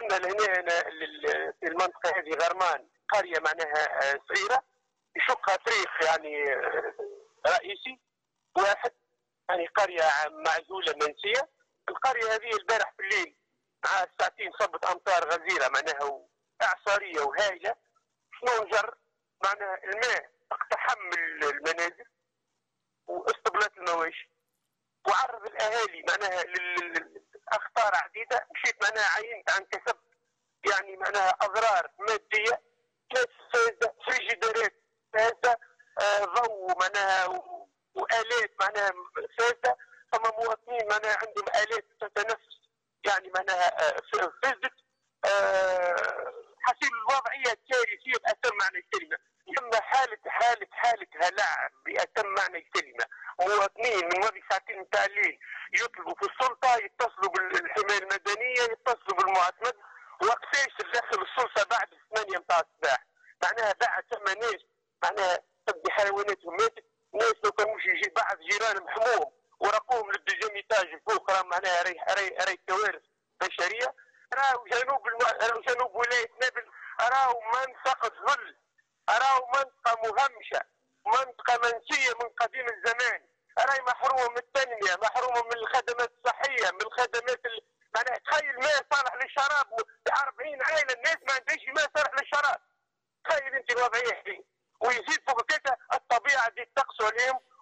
وصلنا لهنا في المنطقه هذه غرمان، قريه معناها صغيره يشقها طريق يعني رئيسي واحد، يعني قريه معزوله منسيه. القريه هذه البارح في الليل مع الساعتين صبت امطار غزيره معناها اعصاريه وهائله. شنو جر معناها الماء اقتحم المنازل واستبلت المواشي وعرض الاهالي معناها للاخطار عديده. مشيت معناها عينت عن كسب يعني معناها اضرار ماديه، كاس فاسده، فريجيدرات فاسده، ضوء معناها والات معناها فاسده. ثم مواطنين معناها عندهم الات تتنفس يعني معناها فاسدت. حسيب الوضعيه كارثيه باتم معنى الكلمه، ثم حاله هلع باتم معنى الكلمه. مواطنين من وادي ساعتين نتاع الليل يطلبوا في السلطه، يتصلوا بالحمايه المدنيه، يتصلوا بالمعتمد، وقتاش تدخل السلطه بعد 8 نتاع الصباح. معناها بعد ثم ناس معناها تبدي حيواناتهم ماتت، ناس لو كانوش يجي بعض جيرانهم حموهم ورقوهم للدوزيام ايتاج فوق، راه معناها راهي كوارث بشريه. راهو جنوب ولايه نابل راهو منطقه ظل، راهو منطقه مهمشه، منطقه منسيه من قديم الزمان، راهي محرومه من التنميه، محرومه من الخدمات الصحيه، من الخدمات معناها تخيل ماء صالح للشراب